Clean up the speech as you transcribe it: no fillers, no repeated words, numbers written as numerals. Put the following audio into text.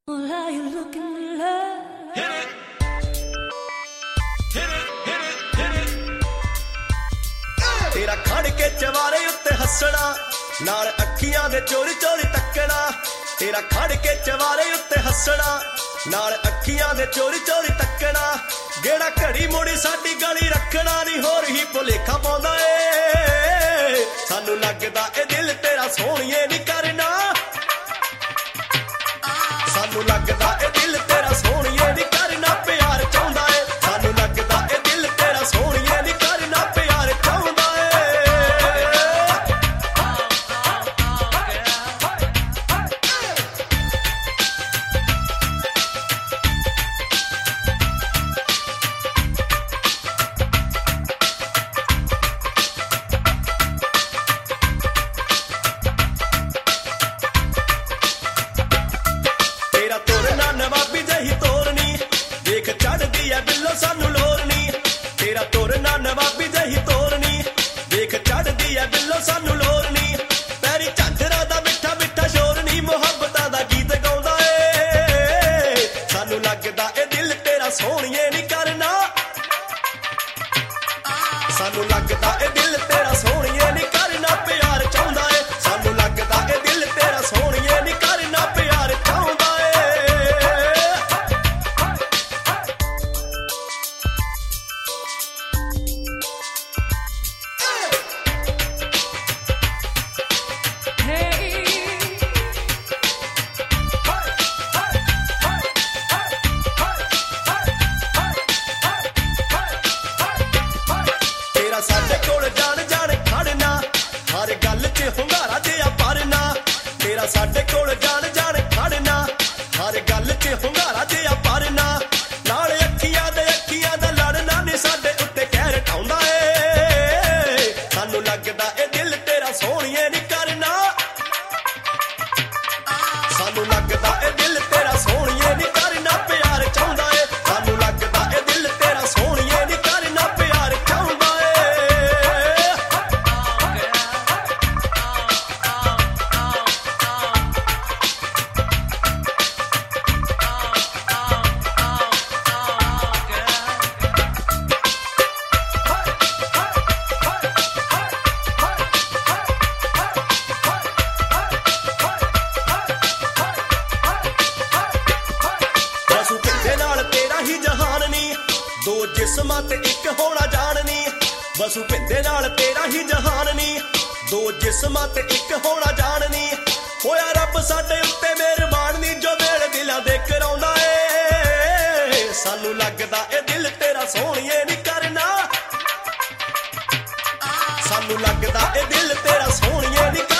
Well, are you looking to love? Hit it. Hit it, hit it, hit it. ਤੇਰਾ ਖੜ ਕੇ ਚਵਾਰੇ ਉੱਤੇ ਹੱਸਣਾ, ਨਾਲ ਅੱਖੀਆਂ ਦੇ ਚੋਰੀ ਚੋਰੀ ਤੱਕਣਾ। ਤੇਰਾ ਖੜ ਕੇ ਚਵਾਰੇ ਉੱਤੇ ਹੱਸਣਾ, ਨਾਲ ਅੱਖੀਆਂ ਦੇ ਚੋਰੀ ਚੋਰੀ ਤੱਕਣਾ। ਗੇੜਾ ਘੜੀ ਮੁੜੀ ਸਾਡੀ ਗਲੀ ਰੱਖਣਾ, ਨੀ ਹੋਰ ਹੀ ਭੁਲੇਖਾ ਪਾਉਂਦਾ ਏ। ਸਾਨੂੰ ਲੱਗਦਾ ਇਹ ਦਿਲ ਤੇਰਾ ਸੋਹਣੀਏ ਨੀ ਕਰਨਾ। ਸਾਨੂੰ ਲੱਗਦਾ ਇਹ ਦਿਲ ਤੇਰਾ ਸੋਹਣੀਏ ਨੀ ਕਰਨਾ, ਪਿਆਰ ਚਾਹੁੰਦਾ ਏ। ਸਾਨੂੰ ਲੱਗਦਾ ਇਹ ਦਿਲ ਤੇਰਾ ਸੋਹਣੀਏ ਨੀ ਕਰਨਾ, ਪਿਆਰ ਚਾਹੁੰਦਾ ਏ। ਤੇਰਾ ਤੋਰਨਾ ਨਵਾਬੀ ਜਹੀ ਤੋਰਨੀ, ਦੇਖ ਚੜਦੀ ਐ ਬਿੱਲੋ ਸਾਨੂੰ ਲੋਰਨੀ। ਤੇਰਾ ਤੋਰਨਾ ਨਵਾਬੀ ਜਹੀ ਤੋਰਨੀ, ਦੇਖ ਚੜਦੀ ਐ ਬਿੱਲੋ ਸਾਨੂੰ ਲੋਰਨੀ। ਪੈਰੀ ਝਾਂਜਰਾਂ ਦਾ ਮਿੱਠਾ ਮਿੱਠਾ ਸ਼ੋਰ ਨੀ, ਮੁਹੱਬਤਾਂ ਦਾ ਗੀਤ ਗਾਉਂਦਾ ਏ। ਸਾਨੂੰ ਲੱਗਦਾ ਇਹ ਦਿਲ ਤੇਰਾ ਸੋਹਣੀਏ ਨੀ ਕਰਨਾ। ਸਾਨੂੰ ਲੱਗਦਾ ਇਹ ਦਿਲ ਤੇਰਾ ਸੋਹਣੀਏ ਨੀ ਕਰਨਾ, ਪਿਆਰ ਚਾਹੁੰਦਾ ਏ। ਸਾਨੂੰ ਲੱਗਦਾ ਇਹ ਦਿਲ ਤੇਰਾ ਸੋਹਣੀਏ ਨੀ ਕਰਨਾ, ਪਿਆਰ ਚਾਹੁੰਦਾ ਏ। ਤੇਰਾ ਸਾਡੇ ਕੋਲ ਜਾਣ ਜਾਣ ਖੜਨਾ, ਹਰ ਗੱਲ 'ਚ ਹੁੰਗਾਰਾ ਜਿਹਾ ਭਰਨਾ। ਤੇਰਾ ਸਾਡੇ ਕੋਲ ਜਾਣ ਜਾਣ ਖੜਨਾ, ਹਰ ਗੱਲ 'ਚ ਹੁੰਗਾਰਾ ਜਿਹਾ ਭਰਨਾ। ਨਾਲ ਅੱਖੀਆਂ ਦਾ ਲੜਨਾ, ਨੀ ਸਾਡੇ ਉੱਤੇ ਕਹਿਰ ਢਾਉਂਦਾ ਏ। ਸਾਨੂੰ ਲੱਗਦਾ ਇਹ ਦਿਲ ਤੇਰਾ ਸੋਹਣੀਏ ਨੀ ਕਰਨਾ। ਸਾਨੂੰ ਲੱਗਦਾ ਇਹ ਦਿਲ ਤੇਰਾ ਸੋਹਣੀਏ ਨੀ ਕਰਨਾ, ਪਿਆਰ ਚਾਹੁੰਦਾ ਏ। ਸਾਨੂੰ ਲੱਗਦਾ ਇਹ ਦਿਲ ਤੇਰਾ ਸੋਹਣੀਏ ਨੀ ਕਰਨਾ, ਪਿਆਰ ਚਾਹੁੰਦਾ ਏ। ਬਸੂ ਪਿੰਡੇ ਨਾਲ ਤੇਰਾ ਹੀ ਜਹਾਨ ਨੀ, ਦੋ ਜਿਸਮਾਂ ਤੇ ਇੱਕ ਹੋਣਾ ਜਾਣਨੀ। ਬਸੂ ਪਿੰਡੇ ਨਾਲ ਤੇਰਾ ਹੀ ਜਹਾਨ ਨੀ, ਦੋ ਜਿਸਮਾਂ ਤੇ ਇੱਕ ਹੋਣਾ ਜਾਣਨੀ। ਹੋਇਆ ਰੱਬ ਸਾਡੇ ਉੱਤੇ ਮਿਹਰਬਾਨ ਨੀ, ਜੋ ਵੇਲੇ ਦਿਲਾਂ ਦੇ ਕਰਾਉਂਦਾ ਏ। ਸਾਨੂੰ ਲੱਗਦਾ ਇਹ ਦਿਲ ਤੇਰਾ ਸੋਹਣੀਏ ਨੀ ਕਰਨਾ। ਸਾਨੂੰ ਲੱਗਦਾ ਇਹ ਦਿਲ ਤੇਰਾ ਸੋਹਣੀਏ ਨੀ ਕਰਨਾ।